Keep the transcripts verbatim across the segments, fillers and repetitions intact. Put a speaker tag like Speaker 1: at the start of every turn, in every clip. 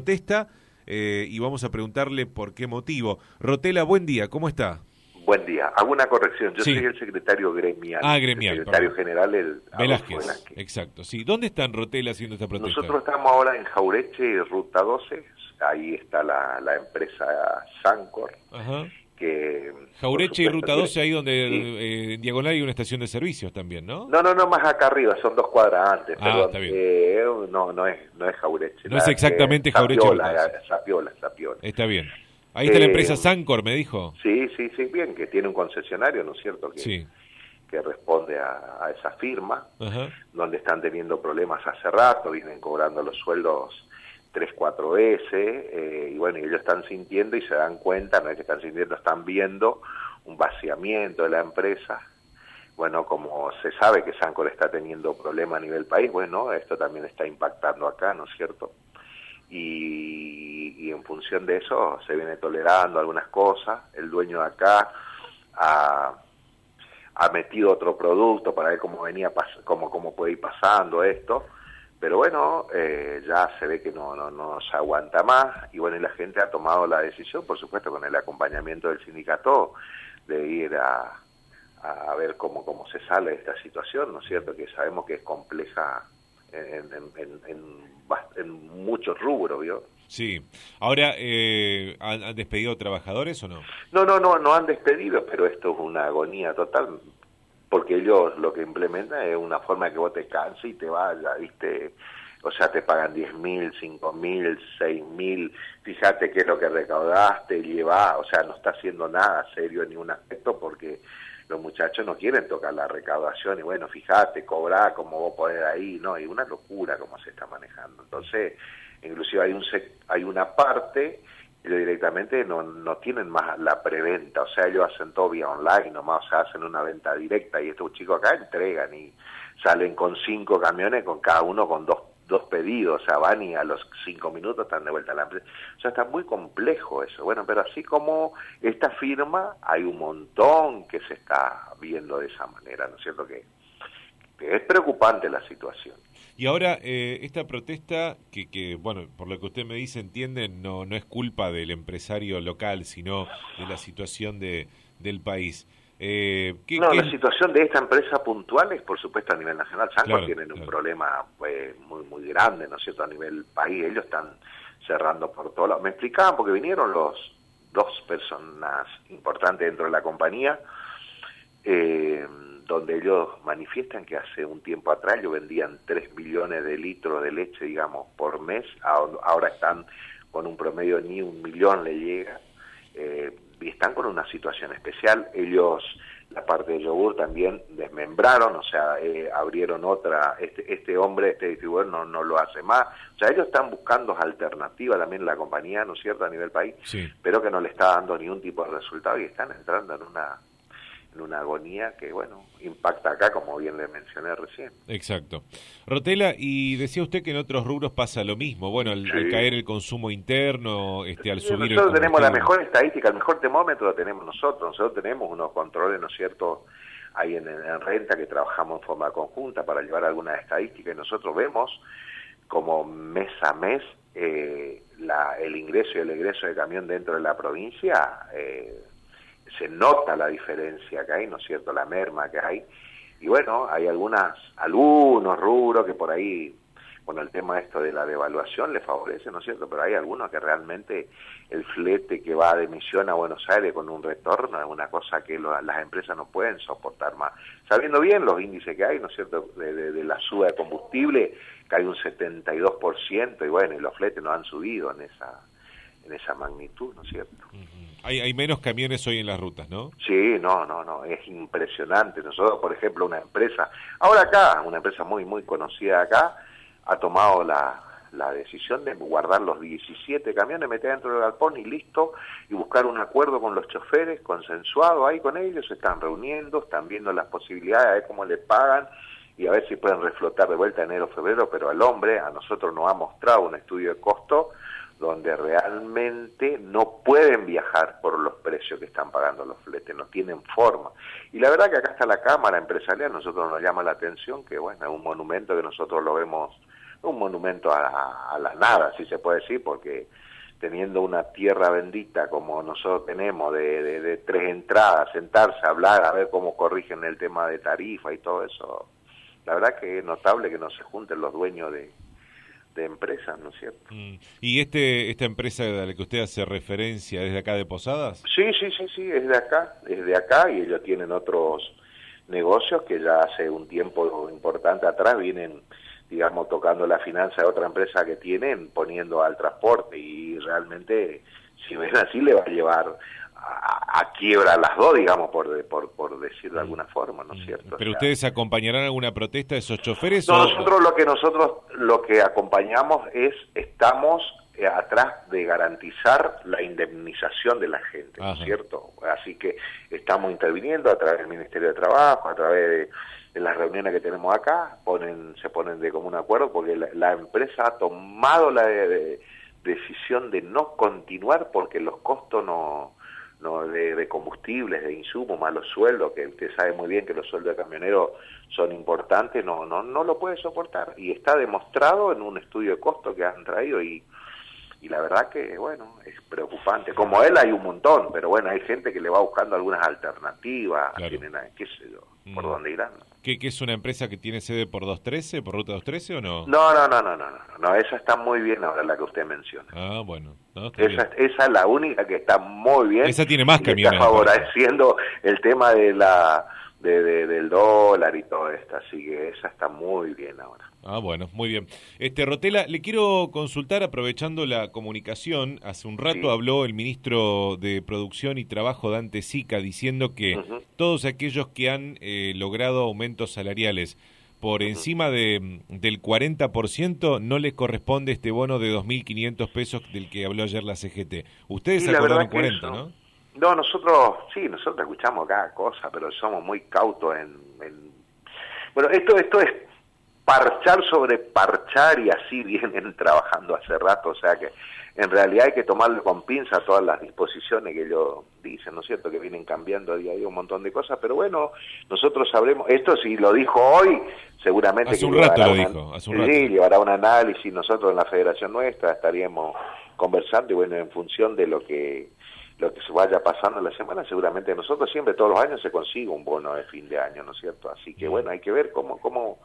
Speaker 1: protesta eh, y vamos a preguntarle por qué motivo. Rotela, buen día, ¿cómo está?
Speaker 2: Buen día. Hago una corrección. Yo
Speaker 1: sí.
Speaker 2: soy el secretario gremial.
Speaker 1: Ah, gremial.
Speaker 2: El secretario
Speaker 1: perdón.
Speaker 2: general, el
Speaker 1: Velázquez.
Speaker 2: Velázquez.
Speaker 1: Exacto. Sí. ¿Dónde están Rotela haciendo esta protesta?
Speaker 2: Nosotros estamos ahora en Jaureche, Ruta doce. Ahí está la, la empresa Sancor.
Speaker 1: Ajá.
Speaker 2: Que,
Speaker 1: Jaureche y Ruta doce,
Speaker 2: que,
Speaker 1: ahí donde
Speaker 2: sí.
Speaker 1: eh, en diagonal hay una estación de servicios también, ¿no?
Speaker 2: No, no, no, más acá arriba, son dos cuadras antes.
Speaker 1: Ah,
Speaker 2: perdón.
Speaker 1: está bien.
Speaker 2: Eh, no, no es, no es Jaureche.
Speaker 1: No
Speaker 2: la,
Speaker 1: es exactamente
Speaker 2: eh,
Speaker 1: Jaureche.
Speaker 2: Zapiola, Zapiola, Zapiola.
Speaker 1: Está bien. Ahí está
Speaker 2: eh,
Speaker 1: la empresa Sancor, me dijo.
Speaker 2: Sí, sí, sí, bien, que tiene un concesionario, ¿no es cierto? Que,
Speaker 1: sí.
Speaker 2: que responde a, a esa firma,
Speaker 1: Ajá.
Speaker 2: donde están teniendo problemas hace rato, vienen cobrando los sueldos tres, cuatro veces, eh, y bueno, ellos están sintiendo y se dan cuenta, no es que están sintiendo, están viendo un vaciamiento de la empresa. Bueno, como se sabe que Sancor está teniendo problemas a nivel país, bueno, esto también está impactando acá, ¿no es cierto? Y, y en función de eso se viene tolerando algunas cosas. El dueño de acá ha, ha metido otro producto para ver cómo venía pas- cómo, cómo puede ir pasando esto, pero bueno, eh, ya se ve que no, no, no se aguanta más, y bueno, y la gente ha tomado la decisión, por supuesto con el acompañamiento del sindicato, de ir a, a ver cómo, cómo se sale de esta situación, ¿no es cierto? Que sabemos que es compleja en, en, en, en en muchos rubros, ¿vio?
Speaker 1: Sí. Ahora, eh, ¿han, ¿han despedido trabajadores o no?
Speaker 2: No, no, no, no han despedido, pero esto es una agonía total, porque ellos lo que implementan es una forma que vos te canses y te vayas, ¿viste? O sea, te pagan diez mil, cinco mil, seis mil, fíjate qué es lo que recaudaste, llevás, o sea, no está haciendo nada serio en ningún aspecto, porque los muchachos no quieren tocar la recaudación, y bueno, fíjate, cobrá como vos podés ahí, no, y una locura como se está manejando. Entonces, inclusive hay un hay una parte, ellos directamente no, no tienen más la preventa, o sea, ellos hacen todo vía online, nomás, o sea, hacen una venta directa, y estos chicos acá entregan, y salen con cinco camiones, con cada uno con dos dos pedidos, o sea, van y a los cinco minutos están de vuelta a la empresa. O sea, está muy complejo eso. Bueno, pero así como esta firma, hay un montón que se está viendo de esa manera, ¿no es cierto? Que, que es preocupante la situación.
Speaker 1: Y ahora, eh, esta protesta, que, que, bueno, por lo que usted me dice, entiende, no, no es culpa del empresario local, sino de la situación de, del país. Eh, ¿qué,
Speaker 2: no,
Speaker 1: qué...
Speaker 2: la situación de esta empresa puntual es, por supuesto, a nivel nacional. Sancor
Speaker 1: claro,
Speaker 2: tienen
Speaker 1: claro.
Speaker 2: un problema pues, muy muy grande, ¿no es cierto? A nivel país, ellos están cerrando por todos lados. Me explicaban, porque vinieron los dos personas importantes dentro de la compañía, eh, donde ellos manifiestan que hace un tiempo atrás ellos vendían tres millones de litros de leche, digamos, por mes, ahora están con un promedio ni un millón le llega, eh, y están con una situación especial. Ellos, la parte de yogur también desmembraron, o sea, eh, abrieron otra, este este hombre, este distribuidor no, no lo hace más, o sea, ellos están buscando alternativas también la compañía, ¿no es cierto?, a nivel país,
Speaker 1: sí.
Speaker 2: pero que no le está dando ningún tipo de resultado, y están entrando en una en una agonía que, bueno, impacta acá, como bien le mencioné recién.
Speaker 1: Exacto. Rotela, y decía usted que en otros rubros pasa lo mismo, bueno, al,
Speaker 2: sí.
Speaker 1: al caer el consumo interno, este, al
Speaker 2: sí,
Speaker 1: subir
Speaker 2: nosotros
Speaker 1: el
Speaker 2: tenemos la mejor estadística, el mejor termómetro lo tenemos nosotros, nosotros tenemos unos controles, ¿no es cierto?, ahí en, en renta, que trabajamos en forma conjunta para llevar algunas estadísticas, y nosotros vemos como mes a mes eh, la, el ingreso y el egreso de camión dentro de la provincia, eh, se nota la diferencia que hay, ¿no es cierto?, la merma que hay, y bueno, hay algunas algunos rubros que por ahí, bueno, el tema esto de la devaluación le favorece, ¿no es cierto?, pero hay algunos que realmente el flete que va de Misión a Buenos Aires con un retorno es una cosa que lo, las empresas no pueden soportar más, sabiendo bien los índices que hay, ¿no es cierto?, de, de, de la suba de combustible, que hay un setenta y dos por ciento, y bueno, y los fletes no han subido en esa en esa magnitud, ¿no es cierto?
Speaker 1: Uh-huh. Hay, hay menos camiones hoy en las rutas, ¿no?
Speaker 2: Sí, no, no, no, es impresionante. Nosotros, por ejemplo, una empresa, ahora acá, una empresa muy, muy conocida acá, ha tomado la, la decisión de guardar los diecisiete camiones, meter dentro del galpón y listo, y buscar un acuerdo con los choferes, consensuado ahí con ellos, se están reuniendo, están viendo las posibilidades, a ver cómo le pagan, y a ver si pueden reflotar de vuelta enero, febrero, pero al hombre, a nosotros nos ha mostrado un estudio de costo, donde realmente no pueden viajar por los precios que están pagando los fletes, no tienen forma. Y la verdad que acá está la Cámara Empresarial, nosotros nos llama la atención que, bueno, es un monumento que nosotros lo vemos un monumento a, a la nada, si se puede decir, porque teniendo una tierra bendita como nosotros tenemos, de, de, de tres entradas, sentarse, hablar, a ver cómo corrigen el tema de tarifa y todo eso, la verdad que es notable que no se junten los dueños de, de empresas, ¿no es cierto?
Speaker 1: Mm. ¿Y este esta empresa a la que usted hace referencia es de acá de Posadas?
Speaker 2: Sí, sí, sí, sí, es de acá, es de acá, y ellos tienen otros negocios que ya hace un tiempo importante atrás vienen, digamos, tocando la finanza de otra empresa que tienen, poniendo al transporte, y realmente, si ven así, le va a llevar a, a quiebra a las dos, digamos, por, por por decir de alguna forma, ¿no es cierto?
Speaker 1: ¿Pero
Speaker 2: o sea,
Speaker 1: ustedes acompañarán alguna protesta de esos choferes?
Speaker 2: No,
Speaker 1: o...
Speaker 2: nosotros lo que nosotros lo que acompañamos es, estamos eh, atrás de garantizar la indemnización de la gente, ¿no es cierto? Así que estamos interviniendo a través del Ministerio de Trabajo, a través de en las reuniones que tenemos acá, ponen se ponen de común acuerdo, porque la, la empresa ha tomado la de, de, decisión de no continuar porque los costos no, no de, de combustibles, de insumos, más los sueldos, que usted sabe muy bien que los sueldos de camioneros son importantes, no no no lo puede soportar, y está demostrado en un estudio de costo que han traído, y y la verdad que, bueno, es preocupante. Como él hay un montón, pero bueno, hay gente que le va buscando algunas alternativas,
Speaker 1: claro.
Speaker 2: Tienen, qué sé yo, por
Speaker 1: mm.
Speaker 2: dónde irán.
Speaker 1: ¿Qué, ¿Qué es una empresa que tiene sede por doscientos trece, por Ruta doscientos trece o no?
Speaker 2: No, no, no, no, no, no, no, esa está muy bien ahora la que usted menciona.
Speaker 1: Ah, bueno. No, está
Speaker 2: esa,
Speaker 1: bien.
Speaker 2: esa es la única que está muy bien.
Speaker 1: Esa tiene más camiones.
Speaker 2: Está favoreciendo el tema de la de, de, del dólar y todo esto, así que esa está muy bien ahora.
Speaker 1: Ah, bueno, muy bien. Este Rotela, le quiero consultar, aprovechando la comunicación, hace un rato sí. habló el ministro de Producción y Trabajo, Dante Sica, diciendo que uh-huh. todos aquellos que han eh, logrado aumentos salariales por uh-huh. encima de, del cuarenta por ciento no les corresponde este bono de dos mil quinientos pesos del que habló ayer la C G T. Ustedes se acordaron cuarenta, ¿no?
Speaker 2: No, nosotros, sí, nosotros escuchamos cada cosa, pero somos muy cautos en... en... Bueno, esto esto es parchar sobre parchar, y así vienen trabajando hace rato, o sea que en realidad hay que tomarlo con pinza todas las disposiciones que ellos dicen, ¿no es cierto?, que vienen cambiando a día a día un montón de cosas, pero bueno, nosotros sabremos, esto si lo dijo hoy, seguramente
Speaker 1: hace
Speaker 2: que
Speaker 1: un rato lo
Speaker 2: una,
Speaker 1: dijo, hace un rato.
Speaker 2: Sí, llevará un análisis, nosotros en la federación nuestra estaríamos conversando, y bueno, en función de lo que lo que se vaya pasando en la semana, seguramente nosotros siempre todos los años se consigue un bono de fin de año, ¿no es cierto? Así que bueno, hay que ver cómo cómo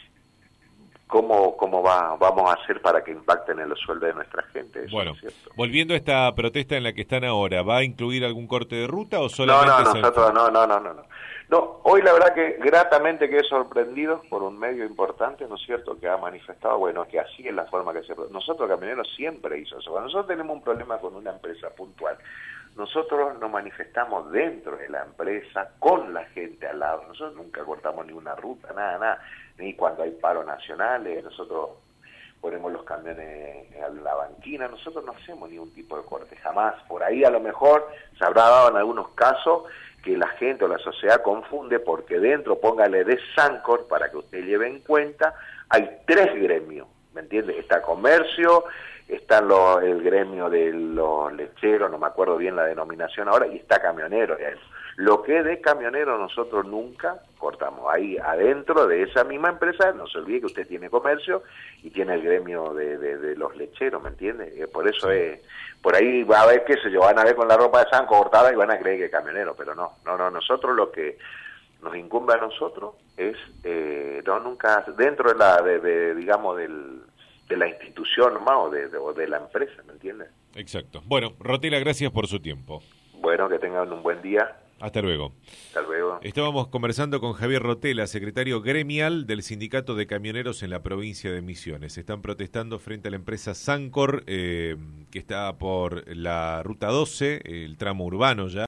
Speaker 2: cómo cómo va vamos a hacer para que impacten en los sueldos de nuestra gente. Eso,
Speaker 1: bueno,
Speaker 2: ¿no es cierto?
Speaker 1: Volviendo a esta protesta en la que están ahora, ¿va a incluir algún corte de ruta o solamente?
Speaker 2: No, no, nosotros no, no, no, no, no. No, hoy la verdad que gratamente quedé sorprendido por un medio importante, ¿no es cierto?, que ha manifestado, bueno, que así es la forma que se... Nosotros, camioneros, siempre hizo eso. Cuando nosotros tenemos un problema con una empresa puntual, nosotros nos manifestamos dentro de la empresa, con la gente al lado. Nosotros nunca cortamos ninguna ruta, nada, nada. Ni cuando hay paros nacionales, nosotros ponemos los camiones en la banquina, nosotros no hacemos ningún tipo de corte, jamás. Por ahí a lo mejor se habrá dado en algunos casos que la gente o la sociedad confunde, porque dentro, póngale de Sancor, para que usted lleve en cuenta, hay tres gremios, ¿me entiende? Está comercio, está lo, el gremio de los lecheros, no me acuerdo bien la denominación ahora, y está camionero. Lo que es de camionero nosotros nunca cortamos. Ahí adentro de esa misma empresa, no se olvide que usted tiene comercio y tiene el gremio de, de, de los lecheros, ¿me entiende? Por eso es, por ahí va a ver, qué sé yo, van a ver con la ropa de Sanco cortada y van a creer que es camionero, pero no, no, no, nosotros lo que nos incumbe a nosotros es, eh, no, nunca, dentro de la, de, de digamos, del... de la institución más o de, de, o de la empresa, ¿me entiendes?
Speaker 1: Exacto. Bueno, Rotela, gracias por su tiempo.
Speaker 2: Bueno, que tengan un buen día.
Speaker 1: Hasta luego.
Speaker 2: Hasta luego.
Speaker 1: Estábamos conversando con Javier Rotela, secretario gremial del Sindicato de Camioneros en la provincia de Misiones. Están protestando frente a la empresa Sancor, eh, que está por la Ruta doce, el tramo urbano ya.